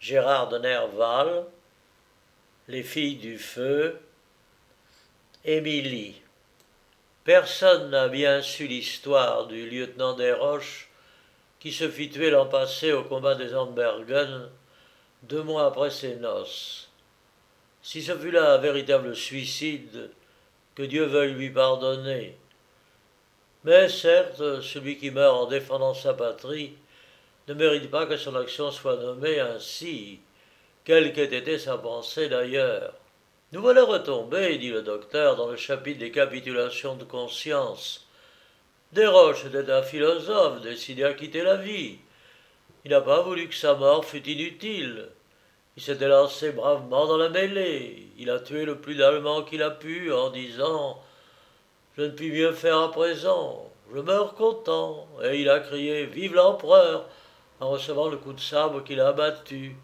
Gérard de Nerval, Les filles du feu, Émilie. Personne n'a bien su l'histoire du lieutenant Desroches qui se fit tuer l'an passé au combat des Ambergen, 2 mois après ses noces. Si ce fut là un véritable suicide, que Dieu veuille lui pardonner. Mais certes, celui qui meurt en défendant sa patrie ne mérite pas que son action soit nommée ainsi, quelle qu'ait été sa pensée d'ailleurs. Nous voilà retombés, dit le docteur, dans le chapitre des capitulations de conscience. Desroches était un philosophe décidé à quitter la vie. Il n'a pas voulu que sa mort fût inutile. Il s'était lancé bravement dans la mêlée. Il a tué le plus d'Allemands qu'il a pu en disant « Je ne puis mieux faire à présent, je meurs content ». Et il a crié « Vive l'empereur » en recevant le coup de sabre qu'il a abattu.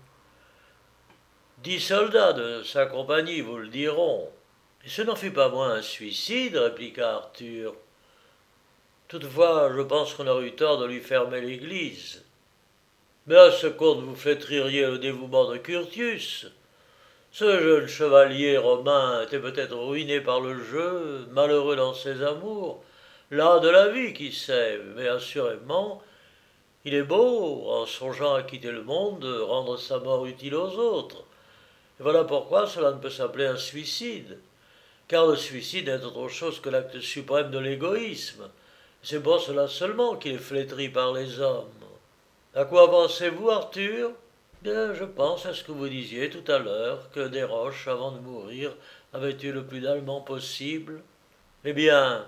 10 soldats de sa compagnie vous le diront. Et ce n'en fut pas moins un suicide, répliqua Arthur. Toutefois, je pense qu'on aurait eu tort de lui fermer l'église. Mais à ce compte vous flétririez le dévouement de Curtius. Ce jeune chevalier romain était peut-être ruiné par le jeu, malheureux dans ses amours, las de la vie, qui sait, mais assurément, il est beau, en songeant à quitter le monde, de rendre sa mort utile aux autres. Et voilà pourquoi cela ne peut s'appeler un suicide, car le suicide n'est autre chose que l'acte suprême de l'égoïsme. C'est pour cela seulement qu'il est flétri par les hommes. À quoi pensez-vous, Arthur ? Bien, je pense à ce que vous disiez tout à l'heure, que Desroches, avant de mourir, avait tué le plus d'Allemands possible. Eh bien,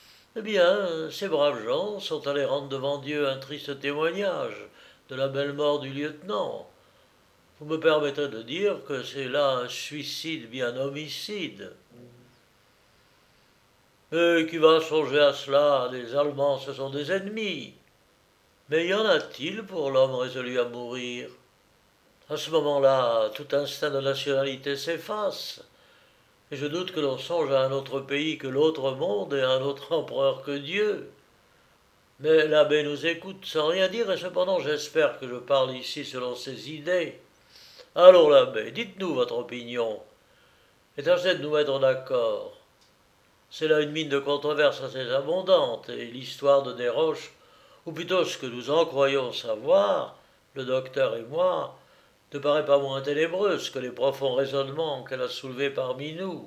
ces braves gens sont allés rendre devant Dieu un triste témoignage de la belle mort du lieutenant. Vous me permettrez de dire que c'est là un suicide bien homicide. Et qui va songer à cela? Les Allemands, ce sont des ennemis. Mais y en a-t-il pour l'homme résolu à mourir? À ce moment-là, tout instinct de nationalité s'efface, et je doute que l'on songe à un autre pays que l'autre monde et à un autre empereur que Dieu. Mais l'abbé nous écoute sans rien dire, et cependant j'espère que je parle ici selon ses idées. Allons, l'abbé, dites-nous votre opinion, et tâchez de nous mettre d'accord. C'est là une mine de controverse assez abondante, et l'histoire de Desroches, ou plutôt ce que nous en croyons savoir, le docteur et moi, ne paraît pas moins ténébreuse que les profonds raisonnements qu'elle a soulevés parmi nous.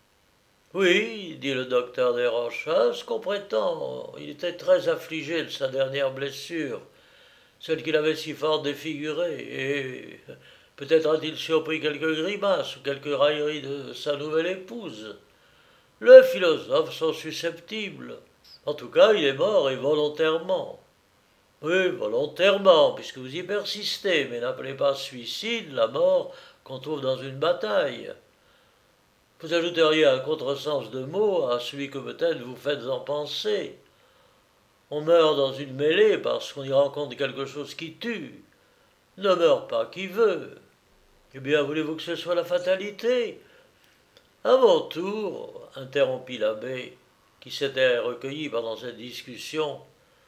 Oui, dit le docteur Desroches, à ce qu'on prétend, il était très affligé de sa dernière blessure, celle qu'il avait si fort défigurée, et peut-être a-t-il surpris quelques grimaces ou quelques railleries de sa nouvelle épouse. Les philosophes sont susceptibles. En tout cas, il est mort et volontairement. Oui, volontairement, puisque vous y persistez, mais n'appelez pas suicide la mort qu'on trouve dans une bataille. Vous ajouteriez un contresens de mots à celui que peut-être vous faites en penser. On meurt dans une mêlée parce qu'on y rencontre quelque chose qui tue. Ne meurt pas qui veut. Eh bien, voulez-vous que ce soit la fatalité? À mon tour, interrompit l'abbé, qui s'était recueilli pendant cette discussion,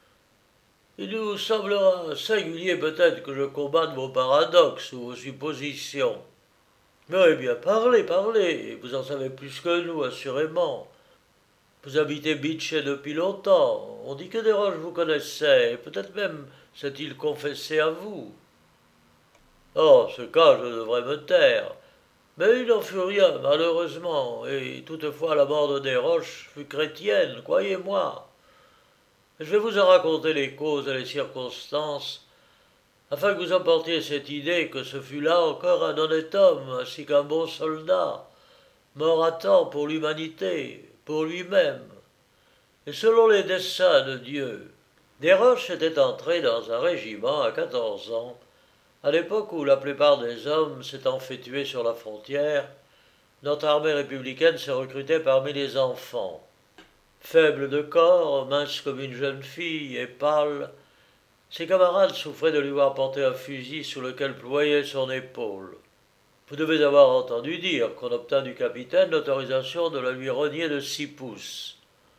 il nous semblera singulier peut-être que je combatte vos paradoxes ou vos suppositions. Mais bien, parlez, parlez, vous en savez plus que nous, assurément. Vous habitez Bitche depuis longtemps, on dit que Desroches vous connaissait, et peut-être même s'est-il confessé à vous. En ce cas, je devrais me taire. Mais il n'en fut rien, malheureusement, et toutefois la mort de Desroches fut chrétienne, croyez-moi. Je vais vous en raconter les causes et les circonstances, afin que vous emportiez cette idée que ce fut là encore un honnête homme, ainsi qu'un bon soldat, mort à temps pour l'humanité, pour lui-même, et selon les desseins de Dieu. Desroches était entré dans un régiment à 14 ans, à l'époque où la plupart des hommes s'étant fait tuer sur la frontière, notre armée républicaine se recrutait parmi les enfants. Faible de corps, mince comme une jeune fille et pâle, ses camarades souffraient de lui voir porter un fusil sous lequel ployait son épaule. Vous devez avoir entendu dire qu'on obtint du capitaine l'autorisation de la lui renier de 6 pouces.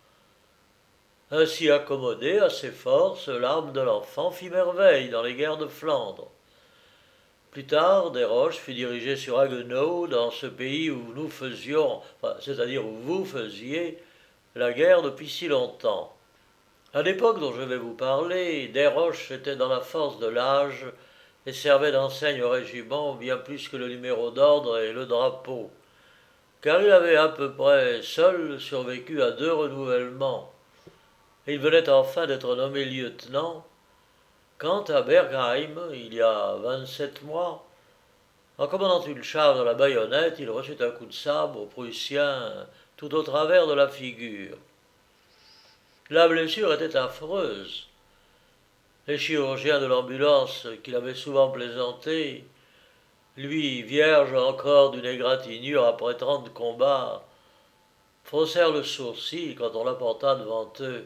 Ainsi accommodée à ses forces, l'âme de l'enfant fit merveille dans les guerres de Flandre. Plus tard, Desroches fut dirigé sur Haguenau, dans ce pays où nous faisions, c'est-à-dire où vous faisiez, la guerre depuis si longtemps. À l'époque dont je vais vous parler, Desroches était dans la force de l'âge et servait d'enseigne au régiment bien plus que le numéro d'ordre et le drapeau, car il avait à peu près seul survécu à 2 renouvellements, et il venait enfin d'être nommé lieutenant, quand à Bergheim, il y a 27 mois, en commandant une charge à la baïonnette, il reçut un coup de sabre prussien tout au travers de la figure. La blessure était affreuse. Les chirurgiens de l'ambulance, qu'il avait souvent plaisanté, lui, vierge encore d'une égratignure après 30 combats, froncèrent le sourcil quand on l'apporta devant eux.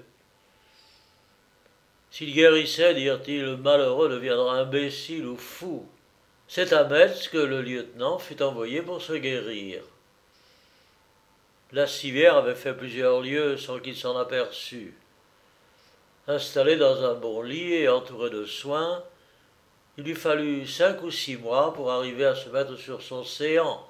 S'il guérissait, dirent-ils, le malheureux deviendra imbécile ou fou. C'est à Metz que le lieutenant fut envoyé pour se guérir. La civière avait fait plusieurs lieues sans qu'il s'en aperçût. Installé dans un bon lit et entouré de soins, il lui fallut 5 ou 6 mois pour arriver à se mettre sur son séant,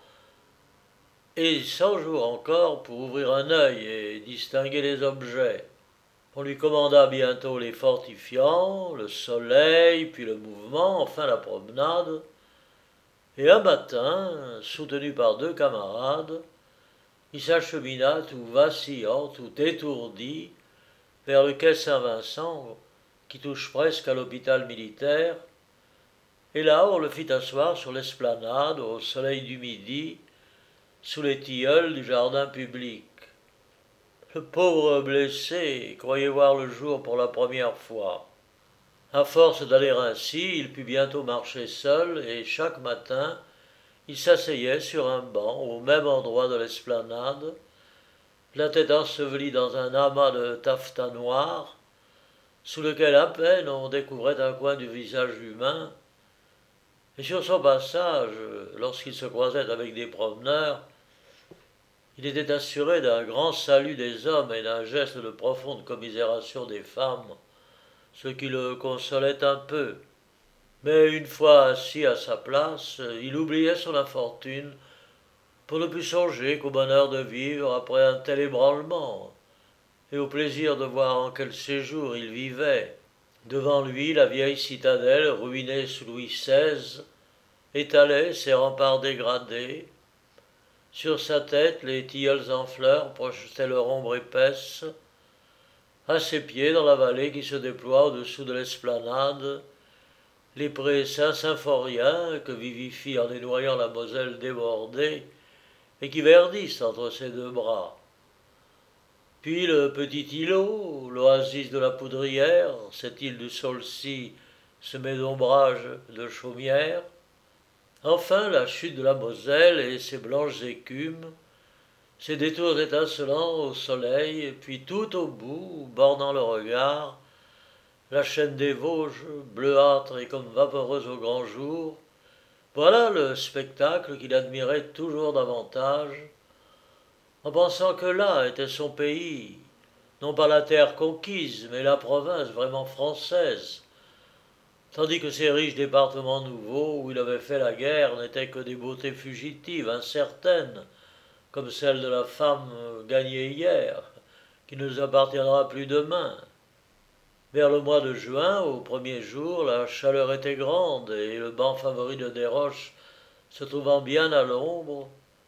et 100 jours encore pour ouvrir un œil et distinguer les objets. On lui commanda bientôt les fortifiants, le soleil, puis le mouvement, enfin la promenade, et un matin, soutenu par 2 camarades, il s'achemina tout vacillant, tout étourdi, vers le quai Saint-Vincent, qui touche presque à l'hôpital militaire, et là on le fit asseoir sur l'esplanade, au soleil du midi, sous les tilleuls du jardin public. Le pauvre blessé croyait voir le jour pour la première fois. À force d'aller ainsi, il put bientôt marcher seul, et chaque matin, il s'asseyait sur un banc au même endroit de l'esplanade, la tête ensevelie dans un amas de taffetas noir, sous lequel à peine on découvrait un coin du visage humain, et sur son passage, lorsqu'il se croisait avec des promeneurs, il était assuré d'un grand salut des hommes et d'un geste de profonde commisération des femmes, ce qui le consolait un peu. Mais une fois assis à sa place, il oubliait son infortune pour ne plus songer qu'au bonheur de vivre après un tel ébranlement, et au plaisir de voir en quel séjour il vivait. Devant lui, la vieille citadelle, ruinée sous Louis XVI, étalait ses remparts dégradés. Sur sa tête, les tilleuls en fleurs projetaient leur ombre épaisse. À ses pieds, dans la vallée qui se déploie au-dessous de l'esplanade, les prés Saint-Symphorien que vivifie en dénoyant la Moselle débordée et qui verdissent entre ses 2 bras. Puis le petit îlot, l'oasis de la Poudrière, cette île du Saulcy semée d'ombrages de chaumières. Enfin la chute de la Moselle et ses blanches écumes, ses détours étincelants au soleil, puis tout au bout, bornant le regard, la chaîne des Vosges, bleuâtre et comme vaporeuse au grand jour, voilà le spectacle qu'il admirait toujours davantage, en pensant que là était son pays, non pas la terre conquise, mais la province vraiment française, tandis que ces riches départements nouveaux où il avait fait la guerre n'étaient que des beautés fugitives, incertaines, comme celle de la femme gagnée hier, qui ne nous appartiendra plus demain. Vers le mois de juin, au premier jour, la chaleur était grande et le banc favori de Desroches se trouvant bien à l'ombre,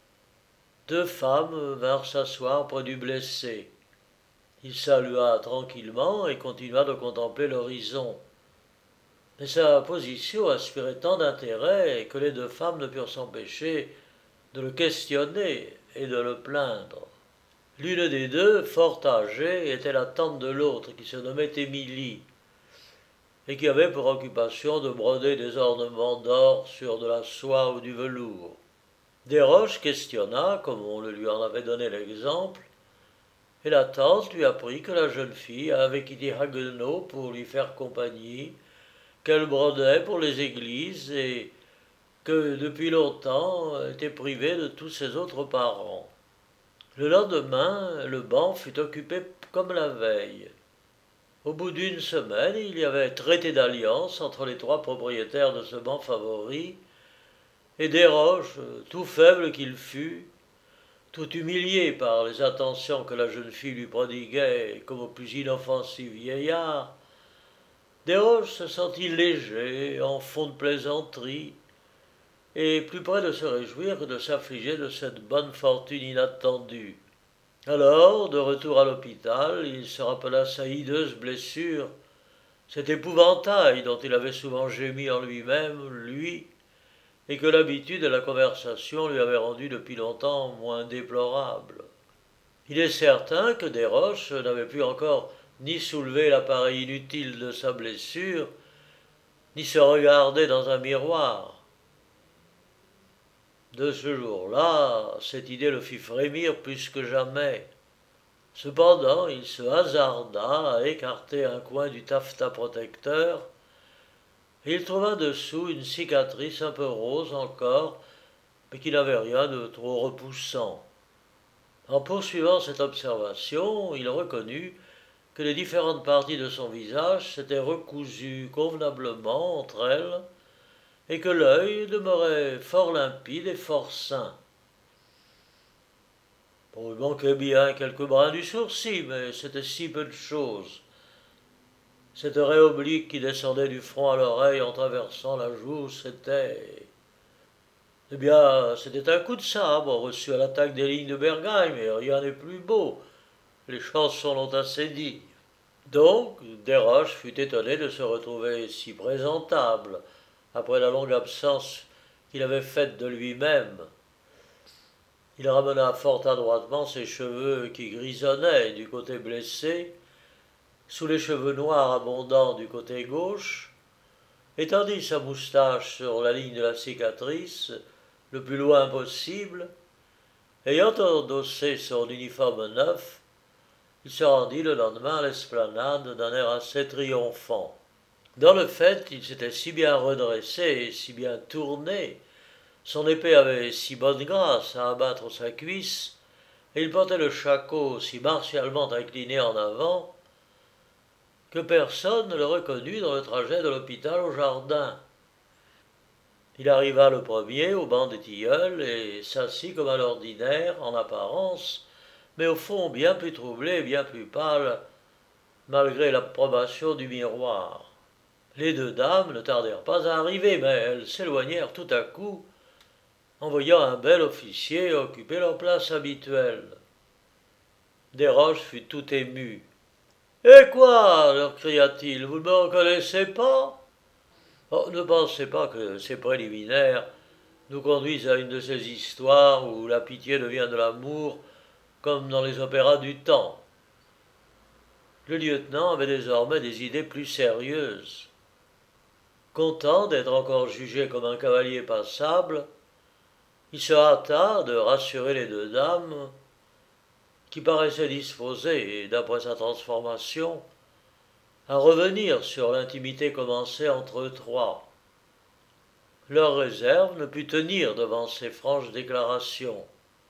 2 femmes vinrent s'asseoir près du blessé. Il salua tranquillement et continua de contempler l'horizon. Mais sa position inspirait tant d'intérêt que les 2 femmes ne purent s'empêcher de le questionner et de le plaindre. L'une des 2, fort âgée, était la tante de l'autre, qui se nommait Émilie, et qui avait pour occupation de broder des ornements d'or sur de la soie ou du velours. Desroches questionna, comme on le lui en avait donné l'exemple, et la tante lui apprit que la jeune fille avait quitté Haguenau pour lui faire compagnie, qu'elle brodait pour les églises et que depuis longtemps était privée de tous ses autres parents. Le lendemain, le banc fut occupé comme la veille. Au bout d'1 semaine, il y avait traité d'alliance entre les 3 propriétaires de ce banc favori, Et Desroches, tout faible qu'il fût, tout humilié par les attentions que la jeune fille lui prodiguait comme au plus inoffensif vieillard, Desroches se sentit léger, en fond de plaisanterie, et plus près de se réjouir que de s'affliger de cette bonne fortune inattendue. Alors, de retour à l'hôpital, il se rappela sa hideuse blessure, cet épouvantail dont il avait souvent gémi en lui-même, lui, et que l'habitude et la conversation lui avaient rendu depuis longtemps moins déplorable. Il est certain que Desroches n'avait pu encore ni soulever l'appareil inutile de sa blessure, ni se regarder dans un miroir. De ce jour-là, cette idée le fit frémir plus que jamais. Cependant, il se hasarda à écarter un coin du taffetas protecteur, et il trouva dessous une cicatrice un peu rose encore, mais qui n'avait rien de trop repoussant. En poursuivant cette observation, il reconnut que les différentes parties de son visage s'étaient recousues convenablement entre elles, et que l'œil demeurait fort limpide et fort sain. Bon, il manquait bien quelques brins du sourcil, mais c'était si peu de chose. Cette raie oblique qui descendait du front à l'oreille en traversant la joue, c'était... Eh bien, c'était un coup de sabre reçu à l'attaque des lignes de Bergheim, et rien n'est plus beau. Les chansons l'ont assez dit. Donc, Desroches fut étonné de se retrouver si présentable, après la longue absence qu'il avait faite de lui-même. Il ramena fort adroitement ses cheveux qui grisonnaient du côté blessé, sous les cheveux noirs abondants du côté gauche, étendit sa moustache sur la ligne de la cicatrice, le plus loin possible. Ayant endossé son uniforme neuf, il se rendit le lendemain à l'esplanade d'un air assez triomphant. Dans le fait, il s'était si bien redressé et si bien tourné, son épée avait si bonne grâce à abattre sa cuisse, et il portait le shako si martialement incliné en avant, que personne ne le reconnut dans le trajet de l'hôpital au jardin. Il arriva le premier au banc des tilleuls et s'assit comme à l'ordinaire, en apparence, mais au fond bien plus troublé et bien plus pâle, malgré l'approbation du miroir. Les deux dames ne tardèrent pas à arriver, mais elles s'éloignèrent tout à coup, en voyant un bel officier occuper leur place habituelle. Desroches fut tout ému. Eh quoi leur cria-t-il, vous ne me reconnaissez pas? Oh, ne pensez pas que ces préliminaires nous conduisent à une de ces histoires où la pitié devient de l'amour, comme dans les opéras du temps. Le lieutenant avait désormais des idées plus sérieuses. Content d'être encore jugé comme un cavalier passable, il se hâta de rassurer les deux dames, qui paraissaient disposées, d'après sa transformation, à revenir sur l'intimité commencée entre eux trois. Leur réserve ne put tenir devant ces franches déclarations.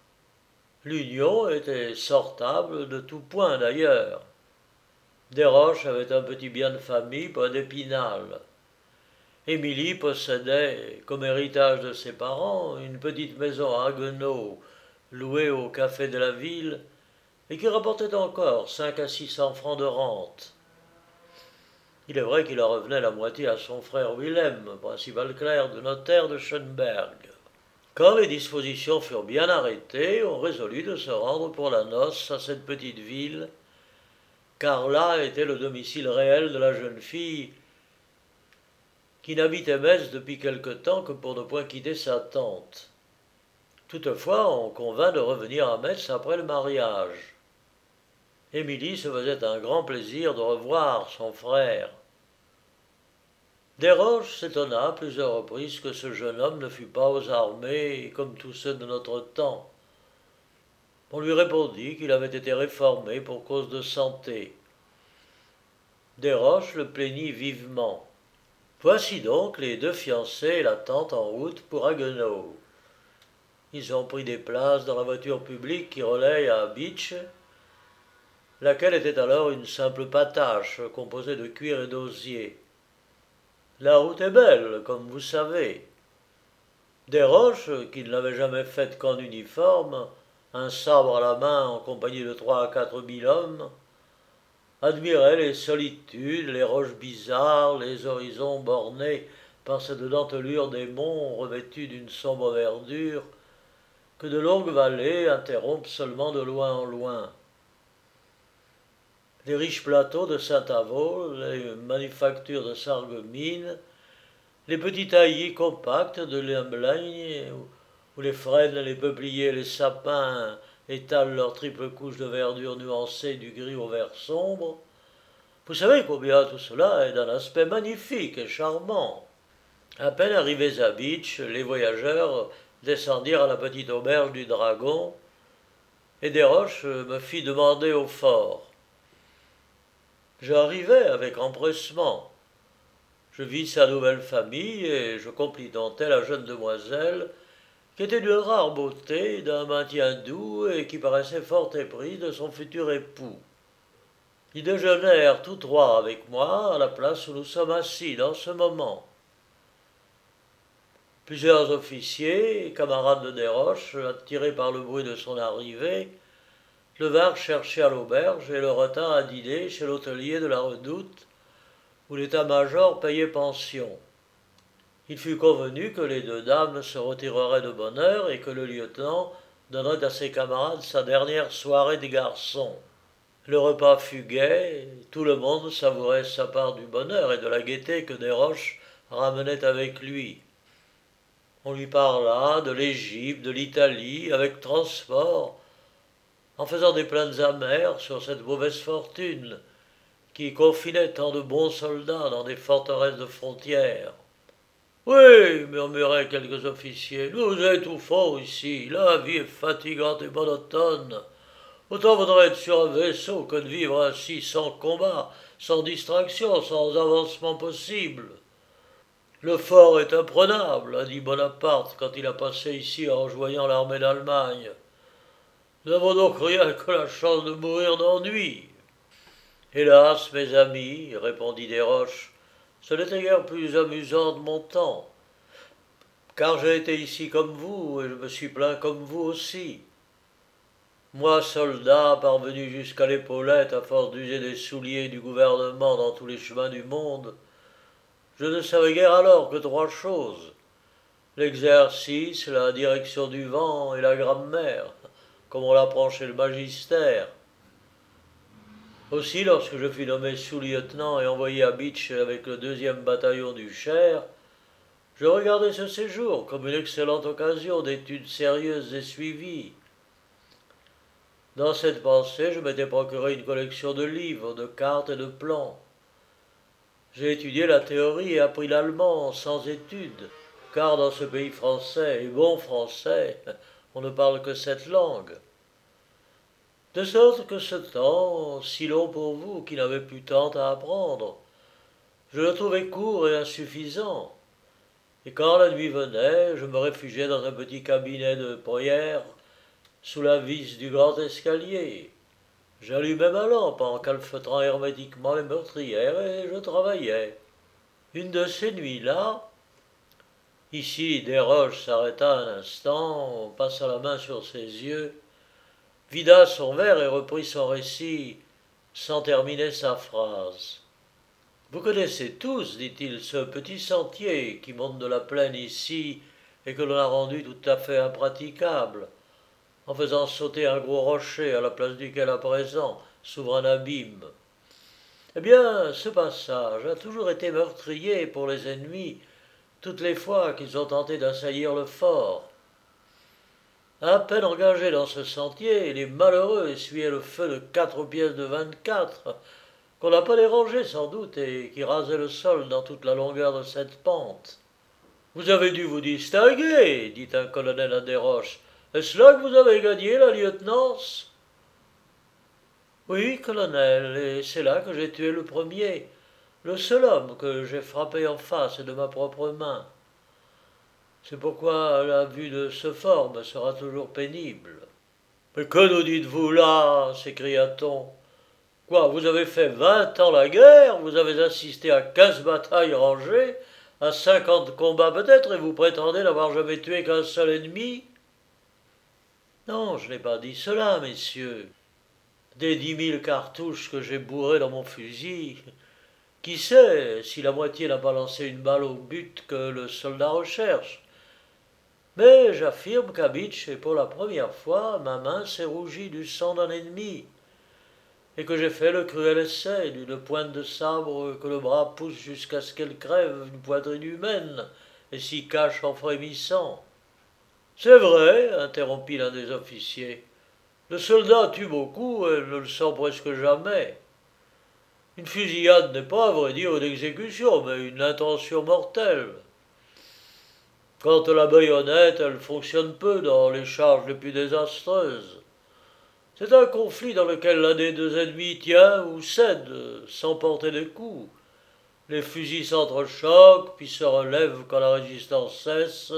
L'union était sortable de tout point d'ailleurs. Desroches avait un petit bien de famille près d'Épinal. Émilie possédait, comme héritage de ses parents, une petite maison à Haguenau, louée au café de la ville, et qui rapportait encore 500 à 600 francs de rente. Il est vrai qu'il en revenait la moitié à son frère Wilhelm, principal clerc de notaire de Schönberg. Quand les dispositions furent bien arrêtées, on résolut de se rendre pour la noce à cette petite ville, car là était le domicile réel de la jeune fille, qui n'habitait Metz depuis quelque temps que pour ne point quitter sa tante. Toutefois, on convint de revenir à Metz après le mariage. Émilie se faisait un grand plaisir de revoir son frère. Desroches s'étonna à plusieurs reprises que ce jeune homme ne fût pas aux armées comme tous ceux de notre temps. On lui répondit qu'il avait été réformé pour cause de santé. Desroches le plaignit vivement. Voici donc les deux fiancés et la tante en route pour Haguenau. Ils ont pris des places dans la voiture publique qui relaye à Bitche, laquelle était alors une simple patache composée de cuir et d'osier. La route est belle, comme vous savez. Desroches, qui ne l'avait jamais faite qu'en uniforme, un sabre à la main en compagnie de 3 à 4 000 hommes, admirait les solitudes, les roches bizarres, les horizons bornés par cette dentelure des monts revêtus d'une sombre verdure, que de longues vallées interrompent seulement de loin en loin. Les riches plateaux de Saint-Avold, les manufactures de Sarreguemines, les petits taillis compacts de Limblaigne, où les frênes, les peupliers et les sapins étalent leurs triples couches de verdure nuancée du gris au vert sombre, vous savez combien tout cela est d'un aspect magnifique et charmant. À peine arrivés à Bitche, les voyageurs descendirent à la petite auberge du Dragon, et Desroches me fit demander au fort. J'arrivai avec empressement. Je vis sa nouvelle famille et je complimentai la jeune demoiselle, qui était d'une rare beauté, d'un maintien doux et qui paraissait fort éprise de son futur époux. Ils déjeunèrent tous trois avec moi à la place où nous sommes assis dans ce moment. Plusieurs officiers, camarades de Desroches, attirés par le bruit de son arrivée, le vinrent chercher à l'auberge et le retinrent à dîner chez l'hôtelier de la Redoute, où l'état-major payait pension. Il fut convenu que les deux dames se retireraient de bonne heure et que le lieutenant donnerait à ses camarades sa dernière soirée des garçons. Le repas fut gai, tout le monde savourait sa part du bonheur et de la gaieté que Desroches ramenait avec lui. On lui parla de l'Égypte, de l'Italie, avec transport, en faisant des plaintes amères sur cette mauvaise fortune qui confinait tant de bons soldats dans des forteresses de frontières. Oui, murmuraient quelques officiers, nous étouffons ici, la vie est fatigante et monotone. Autant vaudrait être sur un vaisseau que de vivre ainsi sans combat, sans distraction, sans avancement possible. Le fort est imprenable, a dit Bonaparte quand il a passé ici en rejoignant l'armée d'Allemagne. Nous n'avons donc rien que la chance de mourir d'ennui. Hélas, mes amis, répondit Desroches, ce n'était guère plus amusant de mon temps, car j'ai été ici comme vous, et je me suis plaint comme vous aussi. Moi, soldat, parvenu jusqu'à l'épaulette à force d'user des souliers du gouvernement dans tous les chemins du monde, je ne savais guère alors que 3 choses: l'exercice, la direction du vent et la grammaire, comme on l'apprend chez le magistère. Aussi, lorsque je fus nommé sous-lieutenant et envoyé à Bitche avec le 2e bataillon du Cher, je regardais ce séjour comme une excellente occasion d'études sérieuses et suivies. Dans cette pensée, je m'étais procuré une collection de livres, de cartes et de plans. J'ai étudié la théorie et appris l'allemand sans études, car dans ce pays français, et bon français, on ne parle que cette langue. De sorte que ce temps, si long pour vous qui n'avez plus tant à apprendre, je le trouvais court et insuffisant. Et quand la nuit venait, je me réfugiais dans un petit cabinet de prière, sous la vis du grand escalier. J'allumais ma lampe en calfeutrant hermétiquement les meurtrières et je travaillais. Une de ces nuits-là, ici Desroches s'arrêta un instant, passa la main sur ses yeux, vida son verre et reprit son récit sans terminer sa phrase. Vous connaissez tous, dit-il, ce petit sentier qui monte de la plaine ici et que l'on a rendu tout à fait impraticable, en faisant sauter un gros rocher à la place duquel à présent s'ouvre un abîme. Eh bien, ce passage a toujours été meurtrier pour les ennemis toutes les fois qu'ils ont tenté d'assaillir le fort. À peine engagés dans ce sentier, les malheureux essuyaient le feu de 4 pièces de 24, qu'on n'a pas dérangé sans doute et qui rasaient le sol dans toute la longueur de cette pente. Vous avez dû vous distinguer, dit un colonel à Desroches. Est-ce là que vous avez gagné la lieutenance? Oui, colonel, et c'est là que j'ai tué le premier, le seul homme que j'ai frappé en face de ma propre main. C'est pourquoi la vue de ce fort me sera toujours pénible. Mais que nous dites-vous là? S'écria-t-on. Quoi, vous avez fait 20 ans la guerre, vous avez assisté à 15 batailles rangées, à 50 combats peut-être, et vous prétendez n'avoir jamais tué qu'un seul ennemi? Non, je n'ai pas dit cela, messieurs. Des 10 000 cartouches que j'ai bourrées dans mon fusil, qui sait si la moitié n'a pas lancé une balle au but que le soldat recherche? Mais j'affirme qu'à Bitch, et pour la première fois, ma main s'est rougie du sang d'un ennemi, et que j'ai fait le cruel essai d'une pointe de sabre que le bras pousse jusqu'à ce qu'elle crève une poitrine humaine, et s'y cache en frémissant. C'est vrai, interrompit l'un des officiers. Le soldat tue beaucoup et ne le sent presque jamais. Une fusillade n'est pas, à vrai dire, une exécution, mais une intention mortelle. Quant à la baïonnette, elle fonctionne peu dans les charges les plus désastreuses. C'est un conflit dans lequel l'un des deux ennemis tient ou cède, sans porter de coups. Les fusils s'entrechoquent, puis se relèvent quand la résistance cesse.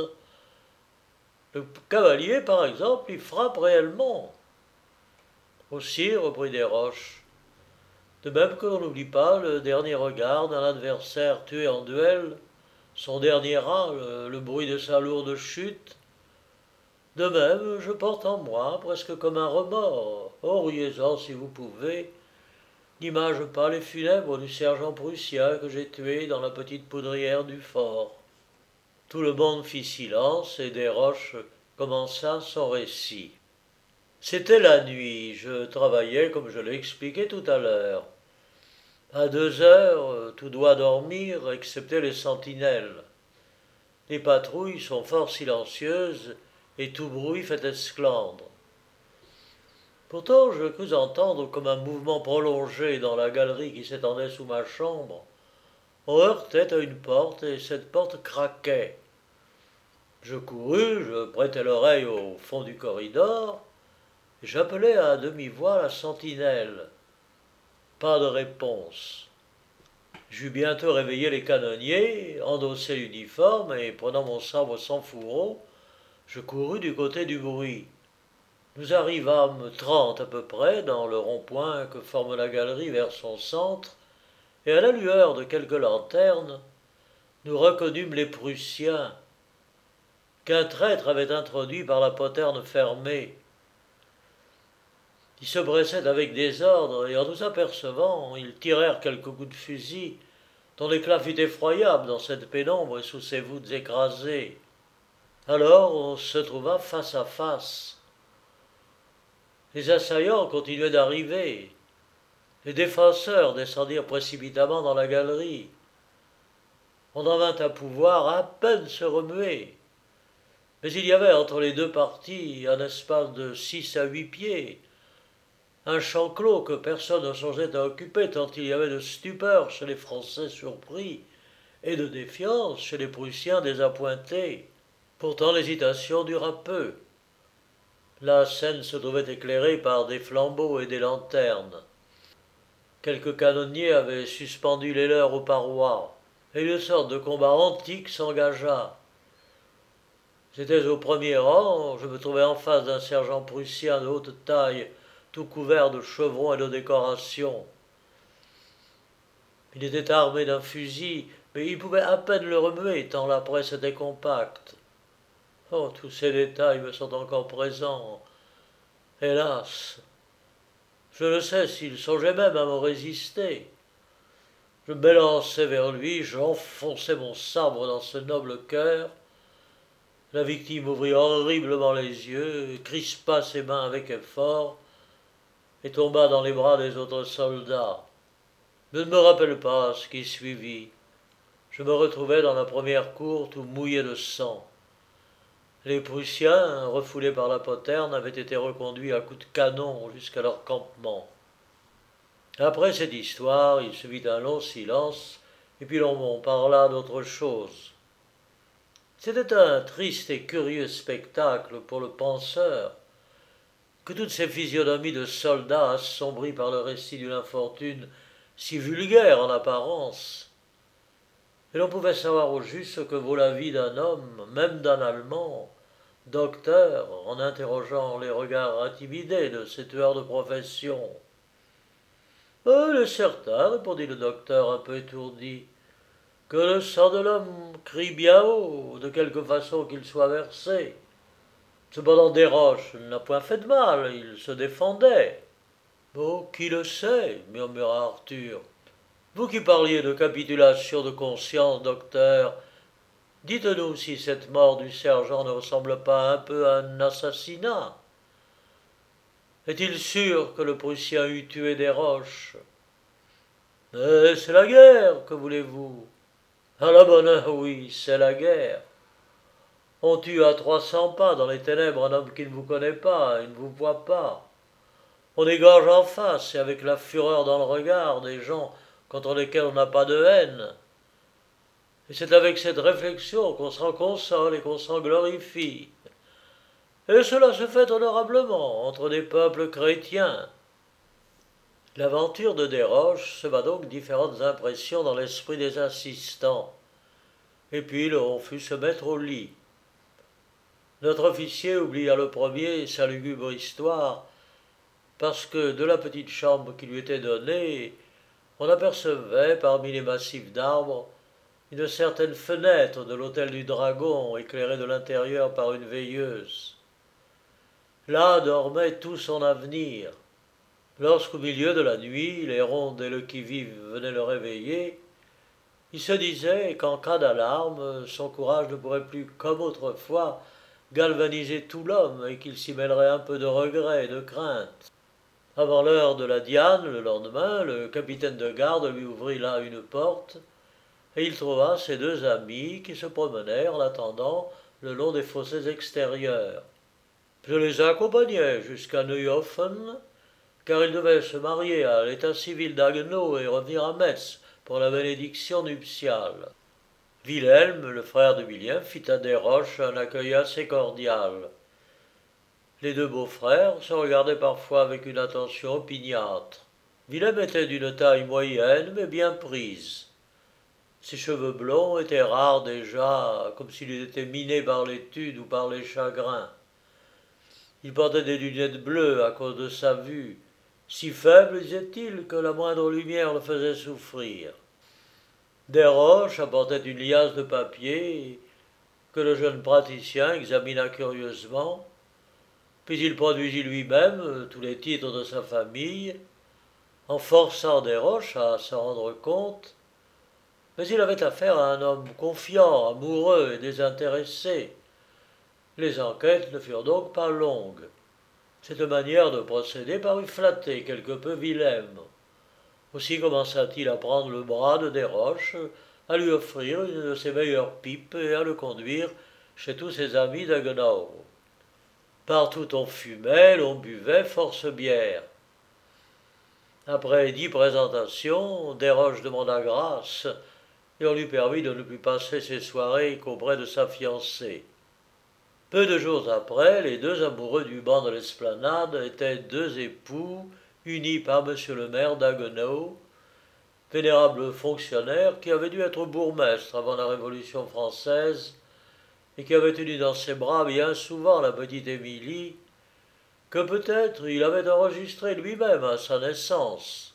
Le cavalier, par exemple, y frappe réellement. Aussi, reprit Desroches, de même que l'on n'oublie pas le dernier regard d'un adversaire tué en duel, son dernier râle, le bruit de sa lourde chute, de même je porte en moi, presque comme un remords, riez-en si vous pouvez, n'image pas les funèbres du sergent prussien que j'ai tué dans la petite poudrière du fort. Tout le monde fit silence et Desroches commença son récit. C'était la nuit, je travaillais comme je l'ai expliqué tout à l'heure. À 2 heures, tout doit dormir, excepté les sentinelles. Les patrouilles sont fort silencieuses et tout bruit fait esclandre. Pourtant, je crus entendre comme un mouvement prolongé dans la galerie qui s'étendait sous ma chambre. On heurtait à une porte et cette porte craquait. Je courus, je prêtai l'oreille au fond du corridor, et j'appelai à demi-voix la sentinelle. Pas de réponse. J'eus bientôt réveillé les canonniers, endossé l'uniforme et, prenant mon sabre sans fourreau, je courus du côté du bruit. Nous arrivâmes 30 à peu près dans le rond-point que forme la galerie vers son centre, et à la lueur de quelques lanternes, nous reconnûmes les Prussiens, qu'un traître avait introduits par la poterne fermée. Ils se pressaient avec désordre, et en nous apercevant, ils tirèrent quelques coups de fusil, dont l'éclat fut effroyable dans cette pénombre et sous ces voûtes écrasées. Alors on se trouva face à face. Les assaillants continuaient d'arriver. Les défenseurs descendirent précipitamment dans la galerie. On en vint à pouvoir à peine se remuer. Mais il y avait entre les deux parties un espace de 6 à 8 pieds, un champ clos que personne ne songeait à occuper tant il y avait de stupeur chez les Français surpris et de défiance chez les Prussiens désappointés. Pourtant l'hésitation dura peu. La scène se trouvait éclairée par des flambeaux et des lanternes. Quelques canonniers avaient suspendu les leurs aux parois, et une sorte de combat antique s'engagea. J'étais au premier rang, je me trouvais en face d'un sergent prussien de haute taille, tout couvert de chevrons et de décorations. Il était armé d'un fusil, mais il pouvait à peine le remuer tant la presse était compacte. Oh, tous ces détails me sont encore présents. Hélas, je ne sais s'il songeait même à me résister. Je m'élançai vers lui, j'enfonçai mon sabre dans ce noble cœur. La victime ouvrit horriblement les yeux, crispa ses mains avec effort, et tomba dans les bras des autres soldats. Je ne me rappelle pas ce qui suivit. Je me retrouvai dans la première cour tout mouillé de sang. Les Prussiens, refoulés par la poterne, avaient été reconduits à coups de canon jusqu'à leur campement. Après cette histoire, il se fit un long silence, et puis l'on m'en parla d'autre chose. C'était un triste et curieux spectacle pour le penseur, que toutes ces physionomies de soldats assombris par le récit d'une infortune si vulgaire en apparence. Et l'on pouvait savoir au juste ce que vaut la vie d'un homme, même d'un Allemand, docteur, en interrogeant les regards intimidés de ces tueurs de profession. Il est certain, répondit le docteur un peu étourdi. que le sang de l'homme crie bien haut, de quelque façon qu'il soit versé. Cependant Desroches n'a point fait de mal, il se défendait. Oh, qui le sait, murmura Arthur. Vous qui parliez de capitulation de conscience, docteur, dites-nous si cette mort du sergent ne ressemble pas un peu à un assassinat. Est-il sûr que le Prussien eût tué Desroches? Mais c'est la guerre, que voulez-vous? À la bonne heure, oui, c'est la guerre. On tue à 300 pas dans les ténèbres un homme qui ne vous connaît pas et ne vous voit pas. On égorge en face et avec la fureur dans le regard des gens contre lesquels on n'a pas de haine. Et c'est avec cette réflexion qu'on s'en console et qu'on s'en glorifie. Et cela se fait honorablement entre des peuples chrétiens. L'aventure de Desroches sema donc différentes impressions dans l'esprit des assistants. Et puis l'on fut se mettre au lit. Notre officier oublia le premier sa lugubre histoire, parce que de la petite chambre qui lui était donnée, on apercevait, parmi les massifs d'arbres, une certaine fenêtre de l'hôtel du Dragon, éclairée de l'intérieur par une veilleuse. Là dormait tout son avenir. Lorsqu'au milieu de la nuit, les rondes et le qui-vive venaient le réveiller, il se disait qu'en cas d'alarme, son courage ne pourrait plus, comme autrefois, galvaniser tout l'homme et qu'il s'y mêlerait un peu de regret et de crainte. Avant l'heure de la Diane, le lendemain, le capitaine de garde lui ouvrit là une porte, et il trouva ses deux amis qui se promenèrent en attendant le long des fossés extérieurs. Je les accompagnai jusqu'à Neuhofen, car ils devaient se marier à l'état civil d'Haguenau et revenir à Metz pour la bénédiction nuptiale. Wilhelm, le frère de William, fit à Desroches un accueil assez cordial. Les deux beaux-frères se regardaient parfois avec une attention opiniâtre. Wilhelm était d'une taille moyenne, mais bien prise. Ses cheveux blonds étaient rares déjà, comme s'il eût été miné par l'étude ou par les chagrins. Il portait des lunettes bleues à cause de sa vue, si faible, disait-il, que la moindre lumière le faisait souffrir. Desroches apportait une liasse de papier que le jeune praticien examina curieusement, puis il produisit lui-même tous les titres de sa famille, en forçant Desroches à s'en rendre compte, mais il avait affaire à un homme confiant, amoureux et désintéressé. Les enquêtes ne furent donc pas longues. Cette manière de procéder parut flatter quelque peu Wilhelm. Aussi commença-t-il à prendre le bras de Desroches, à lui offrir une de ses meilleures pipes et à le conduire chez tous ses amis d'Haguenau. Partout on fumait, l'on buvait force bière. Après 10 présentations, Desroches demanda grâce, et on lui permit de ne plus passer ses soirées qu'auprès de sa fiancée. Peu de jours après, les deux amoureux du banc de l'Esplanade étaient deux époux unis par monsieur le maire d'Haguenau, vénérable fonctionnaire qui avait dû être bourgmestre avant la Révolution française et qui avait tenu dans ses bras bien souvent la petite Émilie, que peut-être il avait enregistrée lui-même à sa naissance.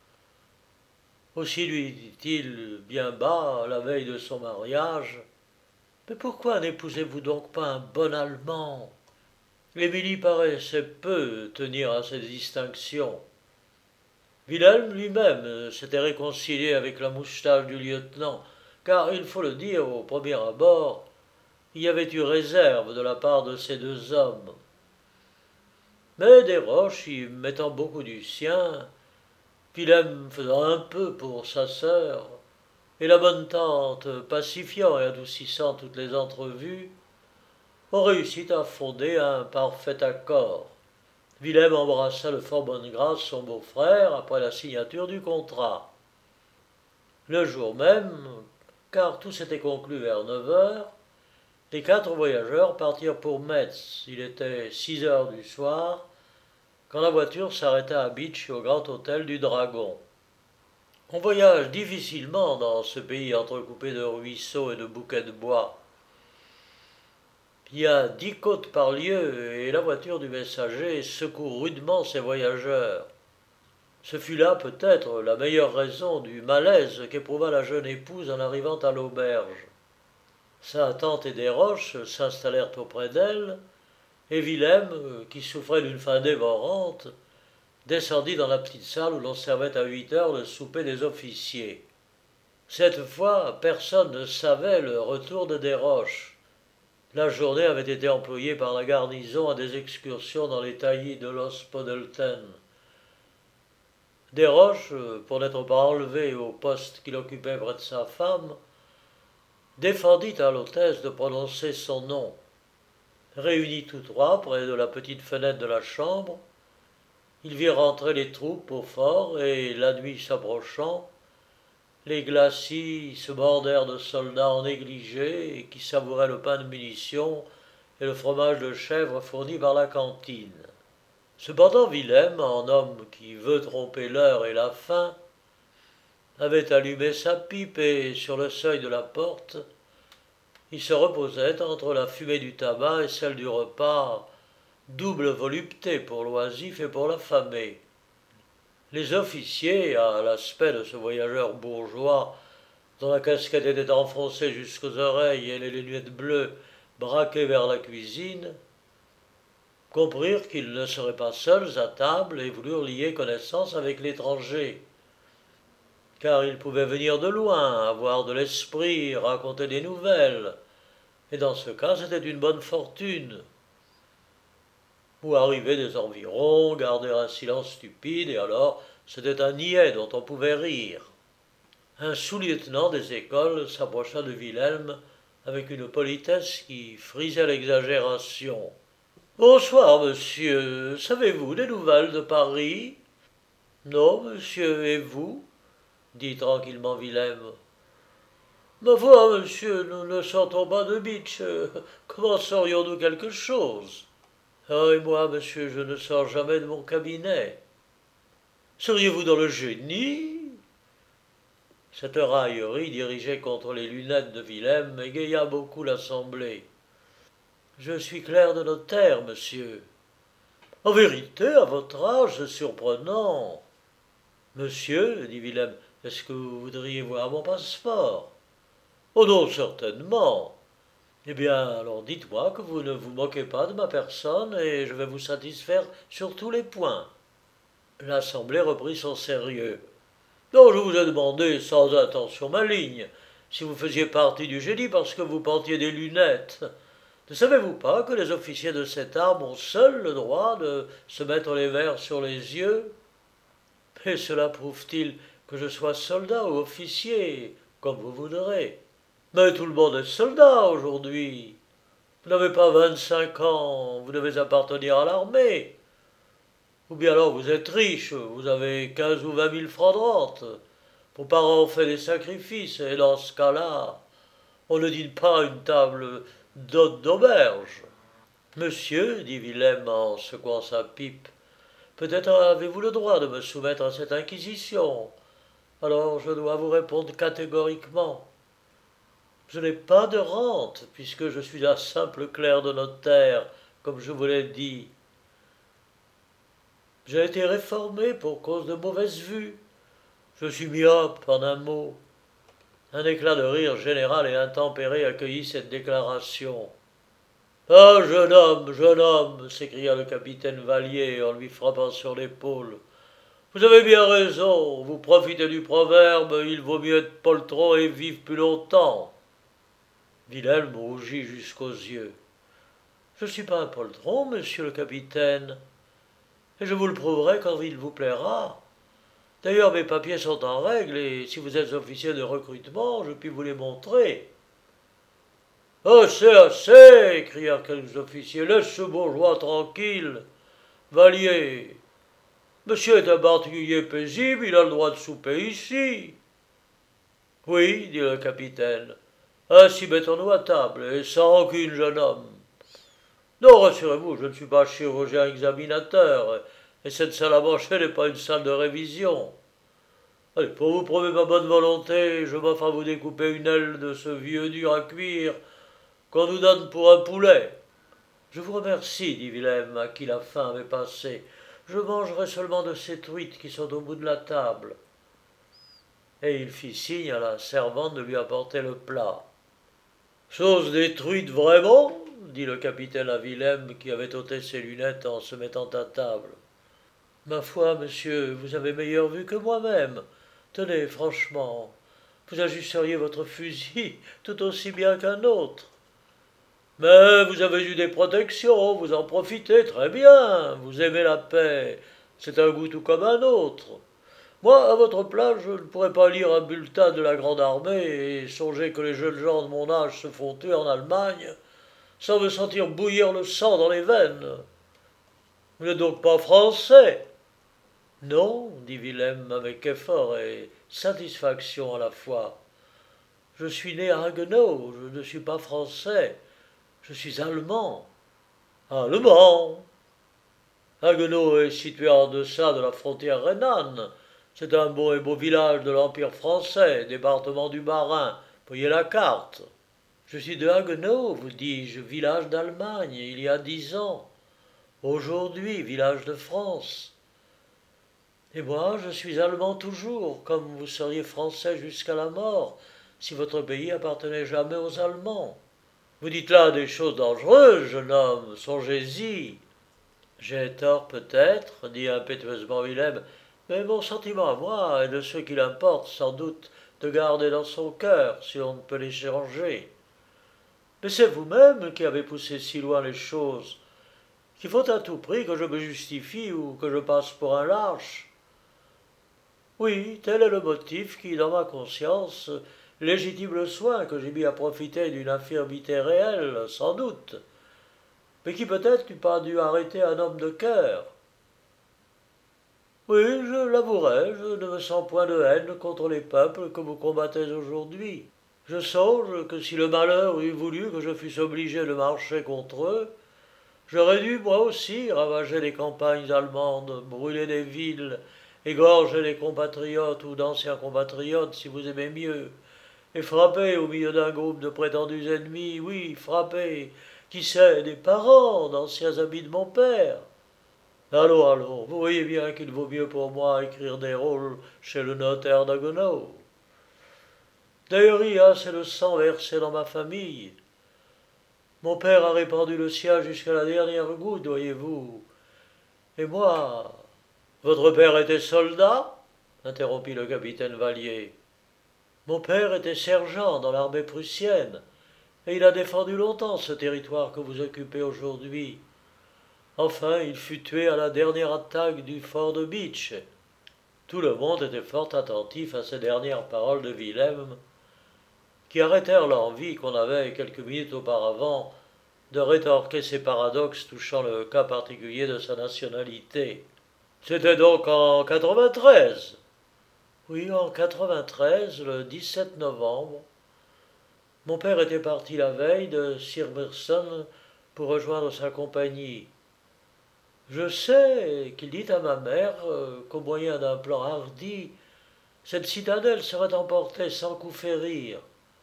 Aussi lui dit-il bien bas, la veille de son mariage, « Mais pourquoi n'épousez-vous donc pas un bon Allemand ?» Émilie paraissait peu tenir à cette distinction. Wilhelm lui-même s'était réconcilié avec la moustache du lieutenant, car, il faut le dire, au premier abord, il y avait eu réserve de la part de ces deux hommes. Mais Desroches, y mettant beaucoup du sien, Wilhelm faisant un peu pour sa sœur, et la bonne tante pacifiant et adoucissant toutes les entrevues, on réussit à fonder un parfait accord. Wilhelm embrassa de fort bonne grâce son beau-frère après la signature du contrat. Le jour même, car tout s'était conclu vers 9 heures, les 4 voyageurs partirent pour Metz. Il était 6 heures du soir, quand la voiture s'arrêta à Bitche au grand hôtel du Dragon. On voyage difficilement dans ce pays entrecoupé de ruisseaux et de bouquets de bois. Il y a 10 côtes par lieu et la voiture du messager secoue rudement ses voyageurs. Ce fut là peut-être la meilleure raison du malaise qu'éprouva la jeune épouse en arrivant à l'auberge. Sa tante et Desroches s'installèrent auprès d'elle, et Wilhelm, qui souffrait d'une faim dévorante, descendit dans la petite salle où l'on servait à 8 heures le souper des officiers. Cette fois, personne ne savait le retour de Desroches. La journée avait été employée par la garnison à des excursions dans les taillis de l'Ospodelten. Desroches, pour n'être pas enlevé au poste qu'il occupait près de sa femme, défendit à l'hôtesse de prononcer son nom. Réunis tous trois près de la petite fenêtre de la chambre, ils virent rentrer les troupes au fort et, la nuit s'approchant, les glacis se bordèrent de soldats en négligé qui savouraient le pain de munitions et le fromage de chèvre fourni par la cantine. Cependant, Wilhelm, en homme qui veut tromper l'heure et la faim, avait allumé sa pipe et, sur le seuil de la porte, il se reposait entre la fumée du tabac et celle du repas, double volupté pour l'oisif et pour l'affamé. Les officiers, à l'aspect de ce voyageur bourgeois, dont la casquette était enfoncée jusqu'aux oreilles et les lunettes bleues braquées vers la cuisine, comprirent qu'ils ne seraient pas seuls à table et voulurent lier connaissance avec l'étranger. Car il pouvait venir de loin, avoir de l'esprit, raconter des nouvelles, et dans ce cas c'était une bonne fortune. Ou arriver des environs, garder un silence stupide, et alors c'était un niais dont on pouvait rire. Un sous-lieutenant des écoles s'approcha de Wilhelm avec une politesse qui frisait l'exagération. Bonsoir, monsieur. Savez-vous des nouvelles de Paris? Non, monsieur, et vous? Dit tranquillement Wilhelm. Ma foi, monsieur, nous ne sortons pas de Bitche. Comment saurions-nous quelque chose? Ah, et moi, monsieur, je ne sors jamais de mon cabinet. Seriez-vous dans le génie? Cette raillerie dirigée contre les lunettes de Wilhelm égaya beaucoup l'assemblée. Je suis clerc de notaire, monsieur. En vérité, à votre âge, c'est surprenant. Monsieur, dit Wilhelm, est-ce que vous voudriez voir mon passeport? Oh non, certainement. Eh bien, alors dites-moi que vous ne vous moquez pas de ma personne et je vais vous satisfaire sur tous les points. L'assemblée reprit son sérieux. Non, je vous ai demandé, sans intention maligne, si vous faisiez partie du génie parce que vous portiez des lunettes. Ne savez-vous pas que les officiers de cette arme ont seuls le droit de se mettre les verres sur les yeux? Et cela prouve-t-il que je sois soldat ou officier, comme vous voudrez? Mais tout le monde est soldat aujourd'hui. Vous n'avez pas 25 ans, vous devez appartenir à l'armée. Ou bien alors vous êtes riche, vous avez 15 ou 20 000 francs de rente. Vos parents ont fait des sacrifices, et dans ce cas-là, on ne dîne pas à une table d'hôte d'auberge. Monsieur, dit Wilhelm en secouant sa pipe, peut-être avez-vous le droit de me soumettre à cette inquisition. Alors je dois vous répondre catégoriquement. Je n'ai pas de rente, puisque je suis un simple clerc de notaire, comme je vous l'ai dit. J'ai été réformé pour cause de mauvaise vue. Je suis myope, en un mot. Un éclat de rire général et intempéré accueillit cette déclaration. Ah, jeune homme, s'écria le capitaine Vallier en lui frappant sur l'épaule. Vous avez bien raison, vous profitez du proverbe, il vaut mieux être poltron et vivre plus longtemps. Wilhelm rougit jusqu'aux yeux. Je ne suis pas un poltron, monsieur le capitaine, et je vous le prouverai quand il vous plaira. D'ailleurs, mes papiers sont en règle, et si vous êtes officier de recrutement, je puis vous les montrer. Assez, assez, crièrent quelques officiers, laisse ce bourgeois tranquille. Vallier, monsieur est un particulier paisible, il a le droit de souper ici. Oui, dit le capitaine. Ainsi mettons-nous à table, et sans rancune, jeune homme. Non, rassurez-vous, je ne suis pas chirurgien examinateur, et cette salle à manger n'est pas une salle de révision. Allez, pour vous prouver ma bonne volonté, je m'offre à vous découper une aile de ce vieux dur à cuire qu'on nous donne pour un poulet. Je vous remercie, dit Wilhelm, à qui la faim avait passé. je mangerai seulement de ces truites qui sont au bout de la table. » Et il fit signe à la servante de lui apporter le plat. « Sauce des truites, vraiment ?» dit le capitaine à Wilhelm, qui avait ôté ses lunettes en se mettant à table. « Ma foi, monsieur, vous avez meilleure vue que moi-même. Tenez, franchement, vous ajusteriez votre fusil tout aussi bien qu'un autre. Mais vous avez eu des protections, vous en profitez très bien, vous aimez la paix, c'est un goût tout comme un autre. Moi, à votre place, je ne pourrais pas lire un bulletin de la Grande Armée et songer que les jeunes gens de mon âge se font tuer en Allemagne sans me sentir bouillir le sang dans les veines. Vous n'êtes donc pas français? » « Non, dit Wilhelm avec effort et satisfaction à la fois. Je suis né à Haguenau, je ne suis pas français, je suis allemand. »« Allemand? Haguenau est situé en deçà de la frontière rhénane. C'est un beau et beau village de l'Empire français, département du Bas-Rhin. Voyez la carte. »« Je suis de Haguenau, vous dis-je, village d'Allemagne, il y a 10 ans. Aujourd'hui, village de France. Et moi, je suis allemand toujours, comme vous seriez français jusqu'à la mort, si votre pays appartenait jamais aux Allemands. Vous dites là des choses dangereuses, jeune homme, songez-y. » « J'ai tort peut-être, dit impétueusement Wilhelm, mais mon sentiment à moi est de ce qu'il importe sans doute de garder dans son cœur, si on ne peut les changer. Mais c'est vous-même qui avez poussé si loin les choses, qu'il faut à tout prix que je me justifie ou que je passe pour un lâche. Oui, tel est le motif qui, dans ma conscience, légitime le soin que j'ai mis à profiter d'une infirmité réelle, sans doute, mais qui peut-être n'eût pas dû arrêter un homme de cœur. Oui, je l'avouerai, je ne me sens point de haine contre les peuples que vous combattez aujourd'hui. Je songe que si le malheur eût voulu que je fusse obligé de marcher contre eux, j'aurais dû, moi aussi, ravager les campagnes allemandes, brûler des villes, égorger les compatriotes ou d'anciens compatriotes, si vous aimez mieux, et frapper au milieu d'un groupe de prétendus ennemis, oui, frapper, qui sait, des parents, d'anciens amis de mon père. Allons, vous voyez bien qu'il vaut mieux pour moi écrire des rôles chez le notaire d'Haguenau. D'ailleurs, il y a assez de sang versé dans ma famille. Mon père a répandu le sien jusqu'à la dernière goutte, voyez-vous. Et moi... Votre père était soldat? Interrompit le capitaine Vallier. Mon père était sergent dans l'armée prussienne, et il a défendu longtemps ce territoire que vous occupez aujourd'hui. Enfin, il fut tué à la dernière attaque du fort de Bitche. Tout le monde était fort attentif à ces dernières paroles de Wilhelm, qui arrêtèrent l'envie qu'on avait quelques minutes auparavant de rétorquer ces paradoxes touchant le cas particulier de sa nationalité. C'était donc en 93. Oui, en 93, le 17 novembre. Mon père était parti la veille de Sirberson pour rejoindre sa compagnie. Je sais qu'il dit à ma mère qu'au moyen d'un plan hardi, cette citadelle serait emportée sans coup férir.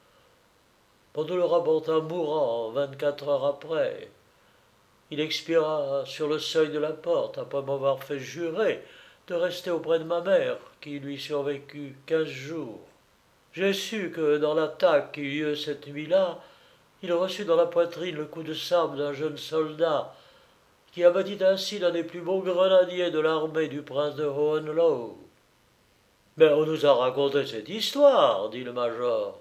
On nous le rapporta mourant 24 heures après. Il expira sur le seuil de la porte après m'avoir fait jurer de rester auprès de ma mère, qui lui survécut 15 jours. J'ai su que dans l'attaque qui eut lieu cette nuit-là, il reçut dans la poitrine le coup de sabre d'un jeune soldat, qui abattit ainsi l'un des plus beaux grenadiers de l'armée du prince de Hohenlohe. « Mais on nous a raconté cette histoire, dit le major.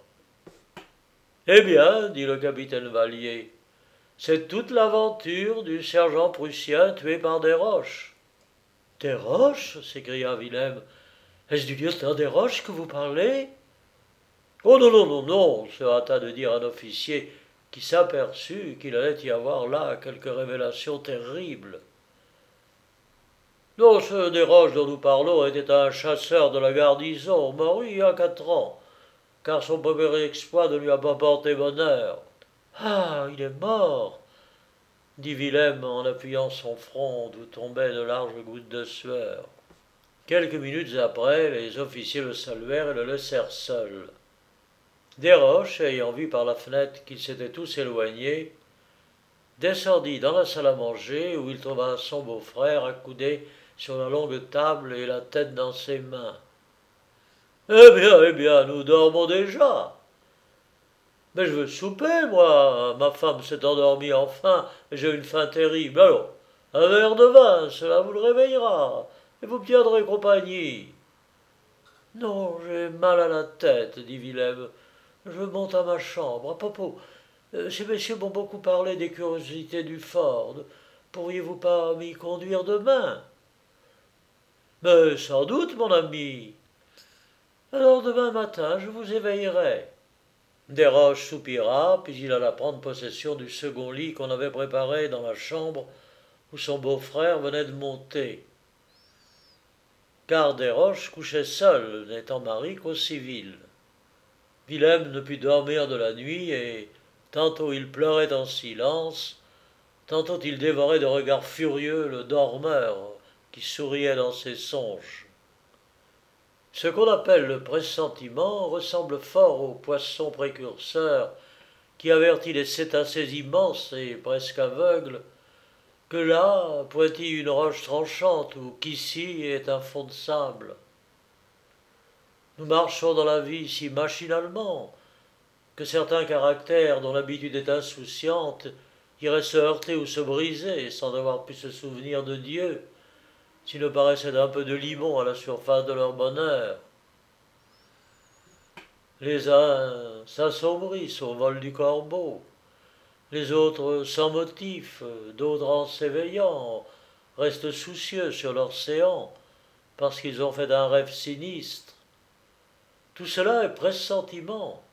« Eh bien, dit le capitaine Vallier, c'est toute l'aventure du sergent prussien tué par Desroches. »« Desroches » s'écria Wilhelm. « Est-ce du lieutenant Desroches que vous parlez ?»« Oh non, se hâta de dire un officier qui s'aperçut qu'il allait y avoir là quelques révélations terribles. Non, ce Desroches dont nous parlons était un chasseur de la garnison, mort il y a 4 ans, car son premier exploit ne lui a pas porté bonheur. Ah, il est mort, dit Wilhelm en appuyant son front d'où tombaient de larges gouttes de sueur. Quelques minutes après, les officiers le saluèrent et le laissèrent seul. Desroches, ayant vu par la fenêtre qu'ils s'étaient tous éloignés, descendit dans la salle à manger où il trouva son beau-frère accoudé sur la longue table et la tête dans ses mains. Eh bien, nous dormons déjà. Mais je veux souper, moi. Ma femme s'est endormie enfin, et j'ai une faim terrible. Alors, un verre de vin, cela vous le réveillera, et vous me tiendrez compagnie. Non, j'ai mal à la tête, dit Wilhelm. Je monte à ma chambre. À propos, ces messieurs m'ont beaucoup parlé des curiosités du fort. Pourriez-vous pas m'y conduire demain? Mais sans doute, mon ami. Alors demain matin, je vous éveillerai. Desroches soupira, puis il alla prendre possession du second lit qu'on avait préparé dans la chambre où son beau-frère venait de monter. Car Desroches couchait seul, n'étant marié qu'au civil. Wilhelm ne put dormir de la nuit, et tantôt il pleurait en silence, tantôt il dévorait de regards furieux le dormeur qui souriait dans ses songes. Ce qu'on appelle le pressentiment ressemble fort au poisson précurseur qui avertit les cétacés immenses et presque aveugles que là pointille une roche tranchante ou qu'ici est un fond de sable. Nous marchons dans la vie si machinalement que certains caractères dont l'habitude est insouciante iraient se heurter ou se briser sans avoir pu se souvenir de Dieu, s'il ne paraissait un peu de limon à la surface de leur bonheur. Les uns s'assombrissent au vol du corbeau, les autres sans motif, d'autres en s'éveillant, restent soucieux sur leur séant, parce qu'ils ont fait un rêve sinistre. Tout cela est pressentiment.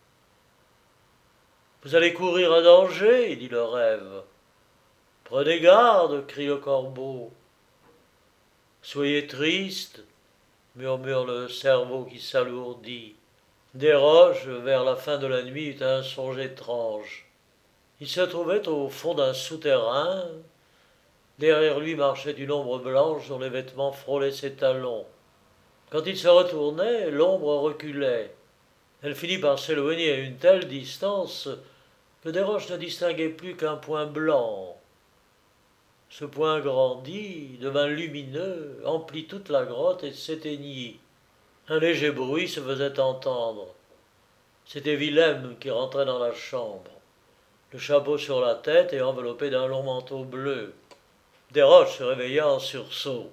Vous allez courir un danger, dit le rêve. Prenez garde, crie le corbeau. Soyez triste, murmure le cerveau qui s'alourdit. Desroches, vers la fin de la nuit, eut un songe étrange. Il se trouvait au fond d'un souterrain. Derrière lui marchait une ombre blanche dont les vêtements frôlaient ses talons. Quand il se retournait, l'ombre reculait. Elle finit par s'éloigner à une telle distance que Desroches ne distinguait plus qu'un point blanc. Ce point grandit, devint lumineux, emplit toute la grotte et s'éteignit. Un léger bruit se faisait entendre. C'était Wilhelm qui rentrait dans la chambre, le chapeau sur la tête et enveloppé d'un long manteau bleu. Desroches se réveilla en sursaut.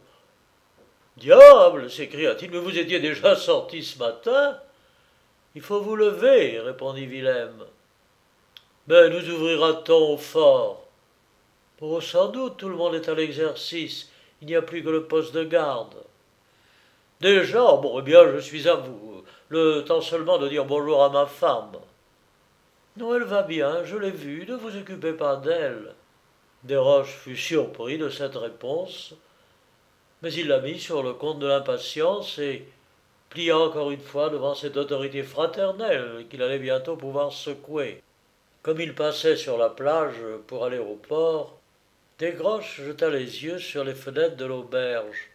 Diable, s'écria-t-il, mais vous étiez déjà sorti ce matin? Il faut vous lever, répondit Wilhelm. Mais nous ouvrira-t-on au fort? Oh, sans doute, tout le monde est à l'exercice. Il n'y a plus que le poste de garde. Déjà, bon, eh bien, je suis à vous. Le temps seulement de dire bonjour à ma femme. Non, elle va bien, je l'ai vue, ne vous occupez pas d'elle. Desroches fut surpris de cette réponse, mais il la mit sur le compte de l'impatience et plia encore une fois devant cette autorité fraternelle qu'il allait bientôt pouvoir secouer. Comme il passait sur la plage pour aller au port, Desroches jeta les yeux sur les fenêtres de l'auberge.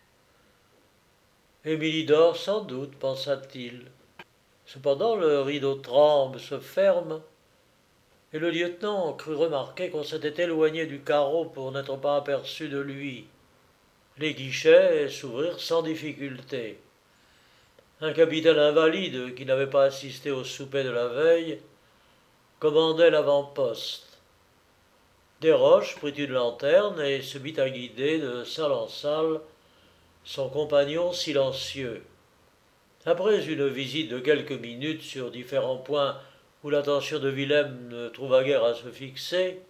Émilie dort sans doute, pensa-t-il. Cependant le rideau tremble, se ferme, et le lieutenant crut remarquer qu'on s'était éloigné du carreau pour n'être pas aperçu de lui. Les guichets s'ouvrirent sans difficulté. Un capitaine invalide, qui n'avait pas assisté au souper de la veille, commandait l'avant-poste. Desroches prit une lanterne et se mit à guider de salle en salle son compagnon silencieux. Après une visite de quelques minutes sur différents points où l'attention de Wilhelm ne trouva guère à se fixer,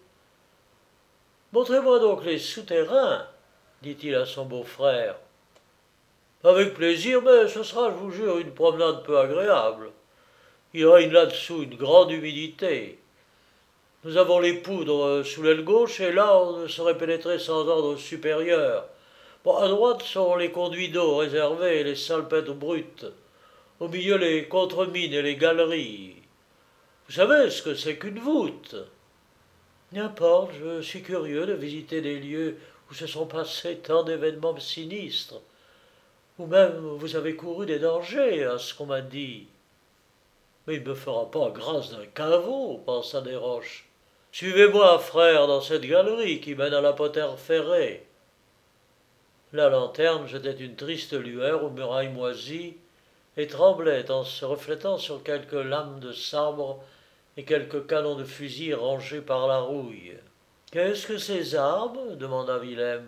« Montrez-moi donc les souterrains, dit-il à son beau-frère. Avec plaisir, mais ce sera, je vous jure, une promenade peu agréable. Il règne là-dessous une grande humidité. Nous avons les poudres sous l'aile gauche, et là on ne saurait pénétrer sans ordre supérieur. Bon, à droite sont les conduits d'eau réservés et les salpettes brutes. Au milieu, les contremines et les galeries. Vous savez ce que c'est qu'une voûte? N'importe, je suis curieux de visiter des lieux où se sont passés tant d'événements sinistres. Ou même vous avez couru des dangers, à ce qu'on m'a dit. Mais il ne me fera pas grâce d'un caveau, pensa Desroches. Suivez-moi, frère, dans cette galerie qui mène à la poterne ferrée. La lanterne jetait une triste lueur aux murailles moisies et tremblait en se reflétant sur quelques lames de sabre et quelques canons de fusil rangés par la rouille. Qu'est-ce que ces armes demanda Wilhelm.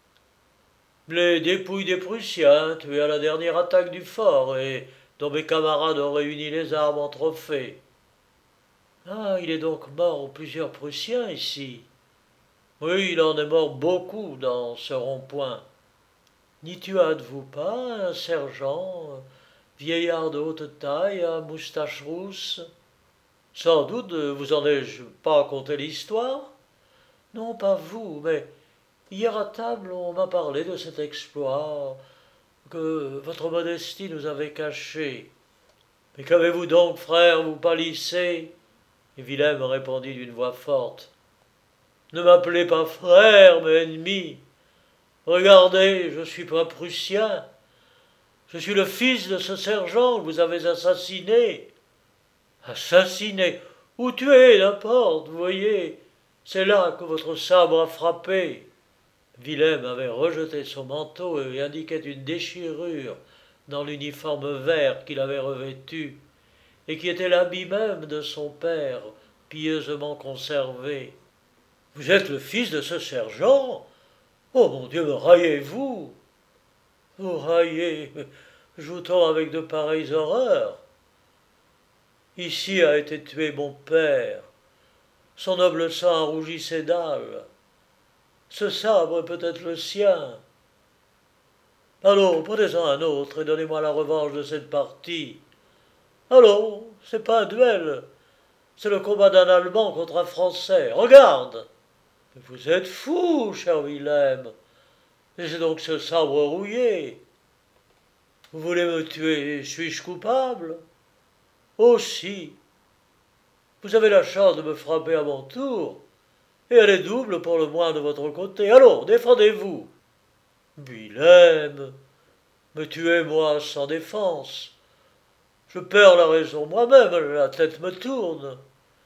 Les dépouilles des Prussiens, tués à la dernière attaque du fort et dont mes camarades ont réuni les armes en trophée. Ah, il est donc mort plusieurs Prussiens ici. Oui, il en est mort beaucoup dans ce rond-point. N'y tuâtes-vous pas un sergent, vieillard de haute taille, à moustache rousse? Sans doute vous en ai-je pas conté l'histoire? Non, pas vous, mais hier à table on m'a parlé de cet exploit que votre modestie nous avait caché. Mais qu'avez-vous donc, frère, vous pâlissez? Et Wilhelm répondit d'une voix forte. Ne m'appelez pas frère, mais ennemi. Regardez, je suis pas prussien. Je suis le fils de ce sergent que vous avez assassiné. Assassiné ou tué, n'importe, vous voyez. C'est là que votre sabre a frappé. Wilhelm avait rejeté son manteau et indiquait une déchirure dans l'uniforme vert qu'il avait revêtu, et qui était l'habit même de son père, pieusement conservé. Vous êtes le fils de ce sergent? Oh mon Dieu, me raillez-vous? Vous raillez, joue-t-on avec de pareilles horreurs? Ici a été tué mon père. Son noble sang a rougi ses dalles. Ce sabre est peut-être le sien. Allons, prenez-en un autre et donnez-moi la revanche de cette partie. Allons, c'est pas un duel. C'est le combat d'un Allemand contre un Français. Regarde! Mais vous êtes fou, cher Wilhelm. Laissez donc ce sabre rouillé. Vous voulez me tuer, suis-je coupable? Aussi. Vous avez la chance de me frapper à mon tour, et elle est double pour le moins de votre côté. Allons, défendez-vous. Wilhelm, me tuez moi sans défense. Je perds la raison moi-même, la tête me tourne.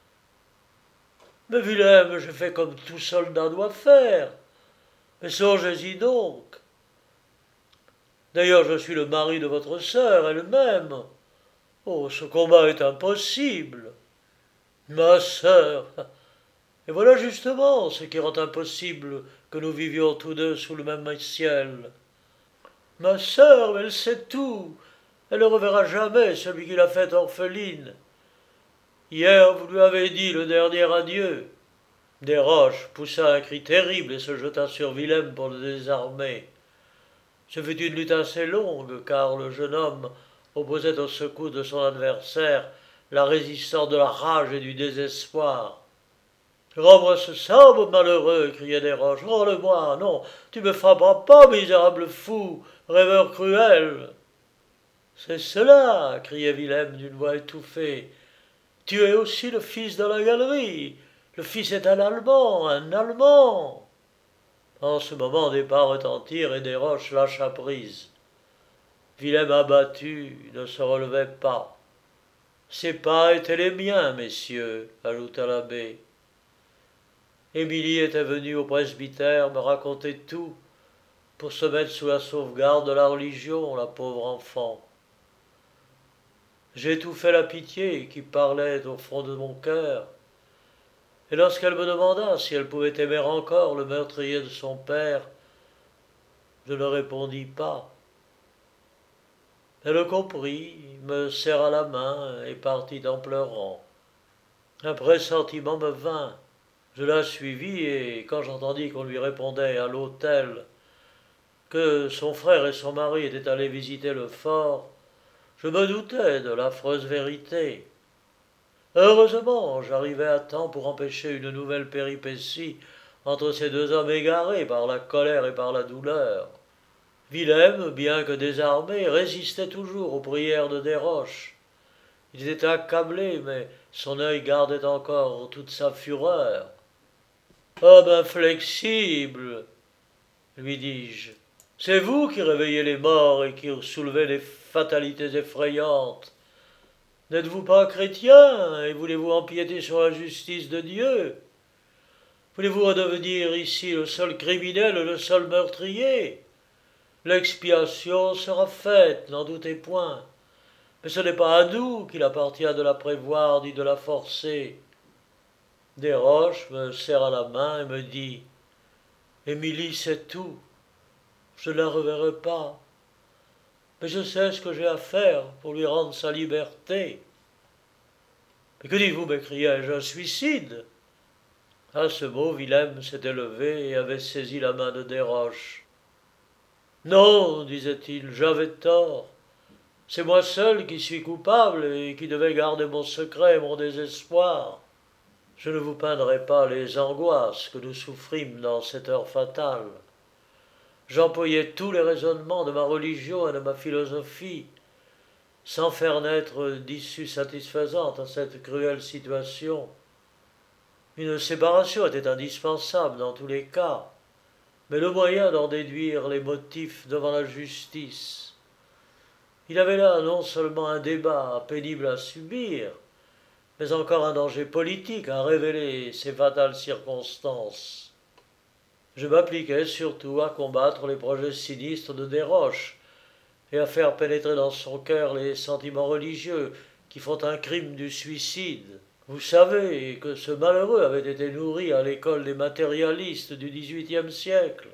Mais Wilhelm, je fais comme tout soldat doit faire. Mais songez-y donc. D'ailleurs, je suis le mari de votre sœur elle-même. Oh, ce combat est impossible. Ma sœur. Et voilà justement ce qui rend impossible que nous vivions tous deux sous le même ciel. Ma sœur, elle sait tout. Elle ne reverra jamais celui qui l'a faite orpheline. Hier, vous lui avez dit le dernier adieu. Desroches poussa un cri terrible et se jeta sur Wilhelm pour le désarmer. Ce fut une lutte assez longue, car le jeune homme opposait aux secousses de son adversaire la résistance de la rage et du désespoir. Rends-moi ce sabre, malheureux, criait Desroches. Rends-le-moi, non, tu me frapperas pas, misérable fou, rêveur cruel. C'est cela, criait Wilhelm d'une voix étouffée. Tu es aussi le fils de la galerie. Le fils est un Allemand, un Allemand. En ce moment, des pas retentirent et Desroches lâcha prise. Wilhelm abattu ne se relevait pas. Ces pas étaient les miens, messieurs, ajouta l'abbé. Émilie était venue au presbytère me raconter tout pour se mettre sous la sauvegarde de la religion, la pauvre enfant. J'étouffai la pitié qui parlait au fond de mon cœur, et lorsqu'elle me demanda si elle pouvait aimer encore le meurtrier de son père, je ne répondis pas. Elle comprit, me serra la main et partit en pleurant. Un pressentiment me vint. Je la suivis et quand j'entendis qu'on lui répondait à l'hôtel que son frère et son mari étaient allés visiter le fort, je me doutais de l'affreuse vérité. Heureusement, j'arrivai à temps pour empêcher une nouvelle péripétie entre ces deux hommes égarés par la colère et par la douleur. Wilhelm, bien que désarmé, résistait toujours aux prières de Desroches. Il était accablé, mais son œil gardait encore toute sa fureur. Homme inflexible, lui dis-je, c'est vous qui réveillez les morts et qui soulevez les fatalités effrayantes. N'êtes-vous pas chrétien et voulez-vous empiéter sur la justice de Dieu? Voulez-vous redevenir ici le seul criminel, le seul meurtrier? L'expiation sera faite, n'en doutez point. Mais ce n'est pas à nous qu'il appartient de la prévoir ni de la forcer. Desroches me serra la main et me dit: Émilie sait tout. Je ne la reverrai pas. Mais je sais ce que j'ai à faire pour lui rendre sa liberté. Mais que dites-vous, m'écriai-je, un suicide? À ce mot, Wilhelm s'était levé et avait saisi la main de Desroches. Non, disait-il, j'avais tort. C'est moi seul qui suis coupable et qui devais garder mon secret et mon désespoir. Je ne vous peindrai pas les angoisses que nous souffrîmes dans cette heure fatale. J'employais tous les raisonnements de ma religion et de ma philosophie, sans faire naître d'issue satisfaisante à cette cruelle situation. Une séparation était indispensable dans tous les cas, mais le moyen d'en déduire les motifs devant la justice. Il avait là non seulement un débat pénible à subir, mais encore un danger politique à révéler ces fatales circonstances. Je m'appliquais surtout à combattre les projets sinistres de Desroches et à faire pénétrer dans son cœur les sentiments religieux qui font un crime du suicide. Vous savez que ce malheureux avait été nourri à l'école des matérialistes du XVIIIe siècle.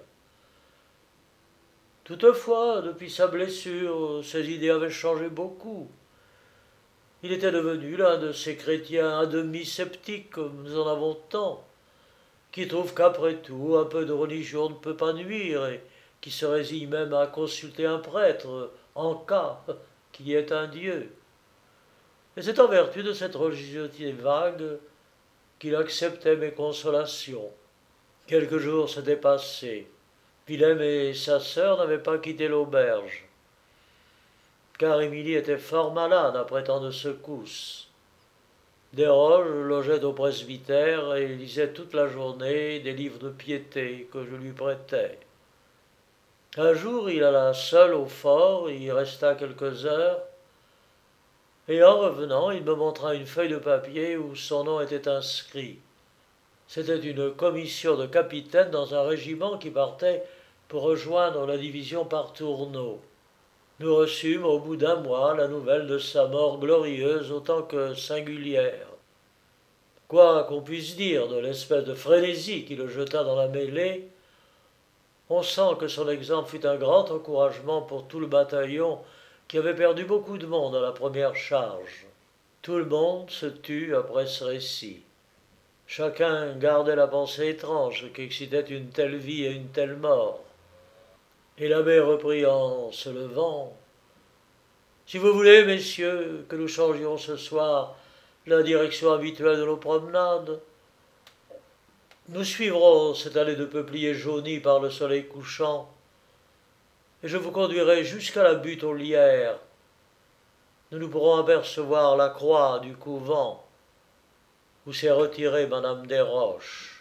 Toutefois, depuis sa blessure, ses idées avaient changé beaucoup. Il était devenu l'un de ces chrétiens à demi sceptiques comme nous en avons tant, qui trouvent qu'après tout, un peu de religion ne peut pas nuire et qui se résignent même à consulter un prêtre en cas qu'il y ait un Dieu. Et c'est en vertu de cette religiosité vague qu'il acceptait mes consolations. Quelques jours s'étaient passés. Wilhelm et sa sœur n'avaient pas quitté l'auberge, car Émilie était fort malade après tant de secousses. Desroches logeait au presbytère et lisait toute la journée des livres de piété que je lui prêtais. Un jour, il alla seul au fort, y resta quelques heures, et en revenant, il me montra une feuille de papier où son nom était inscrit. C'était une commission de capitaine dans un régiment qui partait pour rejoindre la division par Tourneau. Nous reçûmes au bout d'un mois la nouvelle de sa mort glorieuse autant que singulière. Quoi qu'on puisse dire de l'espèce de frénésie qui le jeta dans la mêlée, on sent que son exemple fut un grand encouragement pour tout le bataillon qui avait perdu beaucoup de monde à la première charge. Tout le monde se tut après ce récit. Chacun gardait la pensée étrange qu'excitait une telle vie et une telle mort. Et l'abbé reprit en se levant: Si vous voulez, messieurs, que nous changions ce soir la direction habituelle de nos promenades, nous suivrons cette allée de peupliers jaunis par le soleil couchant, et je vous conduirai jusqu'à la butte aux lierres. Nous pourrons apercevoir la croix du couvent où s'est retirée madame Desroches.